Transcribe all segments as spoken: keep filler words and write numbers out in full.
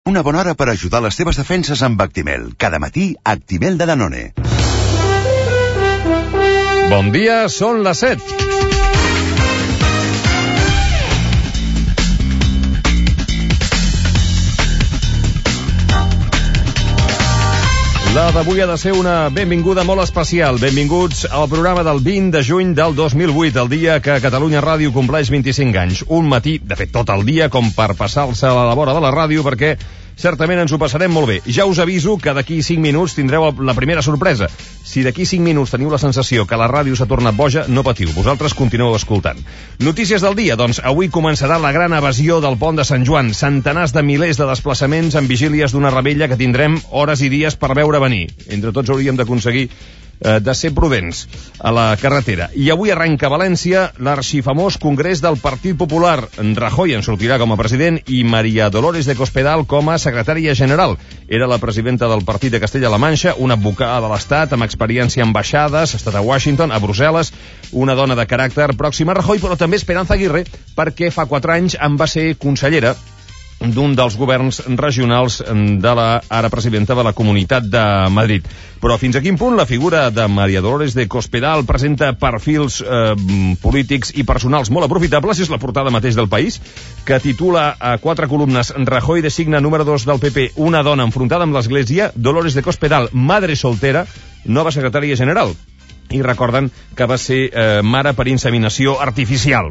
Una bona hora per ajudar les teves defenses amb Actimel. Cada matí, Actimel de Danone. Bon dia, són les set. La d'avui ha de ser una benvinguda molt especial. Benvinguts al programa del vint de juny del dos mil vuit, el dia que Catalunya Ràdio compleix vint-i-cinc anys. Un matí, de fet tot el dia, com per passar-se a la vora de la ràdio, perquè certament ens ho passarem molt bé. Ja us aviso que d'aquí cinc minuts tindreu la primera sorpresa. Si d'aquí cinc minuts teniu la sensació que la ràdio s'ha tornat boja, no patiu, vosaltres continueu escoltant. Notícies del dia, doncs avui començarà la gran evasió del pont de Sant Joan. Centenars de milers de desplaçaments en vigílies d'una rebella que tindrem hores i dies per veure venir. Entre tots hauríem d'aconseguir eh, de ser prudents a la carretera. I avui arrenca a València l'arxifamós Congrés del Partit Popular. Rajoy en sortirà com a president i María Dolores de Cospedal com a secretària general. Era la presidenta del Partit de Castella-La Manxa, una advocada de l'Estat amb experiència en baixades, ha estat a Washington, a Brussel·les, una dona de caràcter pròxima a Rajoy, però també Esperanza Aguirre, perquè fa quatre anys en va ser consellera d'un dels governs regionals de la ara presidenta de la Comunitat de Madrid. Però fins a quin punt la figura de María Dolores de Cospedal presenta perfils eh, polítics i personals molt aprofitables? És la portada mateix del País, que titula a quatre columnes: Rajoy designa número dos del P P una dona enfrontada amb l'Església, Dolores de Cospedal, madre soltera, nova secretària general. I recorden que va ser eh, mare per inseminació artificial.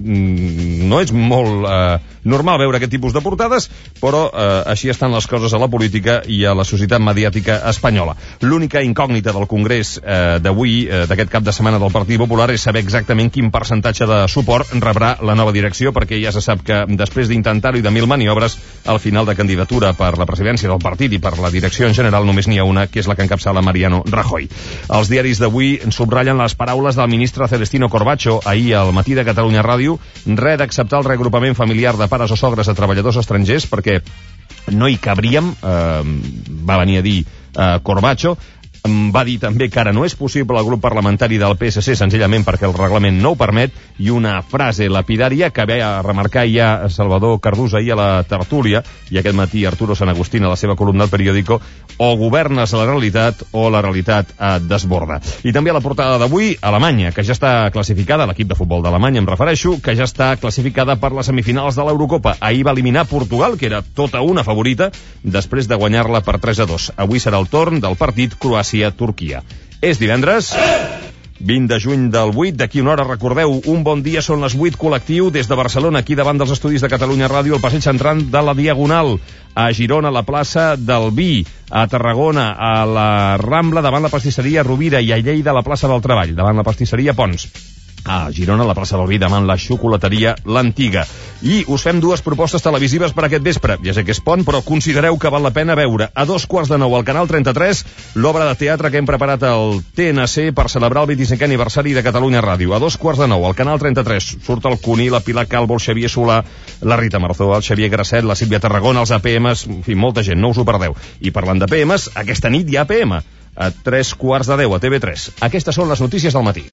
No és molt eh, normal veure aquest tipus de portades, però eh, així estan les coses a la política i a la societat mediàtica espanyola. L'única incògnita del Congrés eh, d'avui, eh, d'aquest cap de setmana del Partit Popular, és saber exactament quin percentatge de suport rebrà la nova direcció, perquè ja se sap que després d'intentar-ho i de mil maniobres, al final de candidatura per la presidència del partit i per la direcció en general només n'hi ha una, que és la que encapçala Mariano Rajoy. Els diaris d'avui subratllen les paraules del ministre Celestino Corbacho ahir al matí de Catalunya Ràdio, res d'acceptar el reagrupament familiar de pares o sogres de treballadors estrangers perquè no hi cabríem, eh, va venir a dir eh, Corbacho. Va dir també que ara no és possible el grup parlamentari del P S C senzillament perquè el reglament no ho permet, i una frase lapidària que ve a remarcar ja Salvador Cardús ahir a la tertúlia, i aquest matí Arturo San Agustín a la seva columna al periòdico: o governes la realitat o la realitat et desborda. I també a la portada d'avui, Alemanya, que ja està classificada, l'equip de futbol d'Alemanya em refereixo, que ja està classificada per les semifinals de l'Eurocopa. Ahir va eliminar Portugal, que era tota una favorita, després de guanyar-la per tres a dos. Avui serà el torn del partit Croàcia-Turquia. És divendres, vint de juny del vuit, d'aquí una hora, recordeu, un bon dia són les vuit col·lectiu des de Barcelona, aquí davant dels estudis de Catalunya Ràdio, al passeig central de la Diagonal, a Girona, a la plaça del Vi, a Tarragona, a la Rambla, davant la pastisseria Rovira, i a Lleida, a la plaça del Treball, davant la pastisseria Pons. A Girona, a la plaça del Vi, davant la xocolateria L'Antiga. I us fem dues propostes televisives per aquest vespre. Ja sé que és pont, però considereu que val la pena veure a dos quarts de nou al Canal trenta-tres l'obra de teatre que hem preparat al T N C per celebrar el vint-i-cinquè aniversari de Catalunya Ràdio. A dos quarts de nou al Canal trenta-tres surt el Cuní, la Pilar Calvo, el Xavier Solà, la Rita Marzó, el Xavier Grasset, la Sílvia Tarragona, els A P Ms, en fi, molta gent, no us ho perdeu. I parlant de P Ms, aquesta nit hi ha A P M a tres quarts de deu a T V tres. Aquestes són les notícies del matí.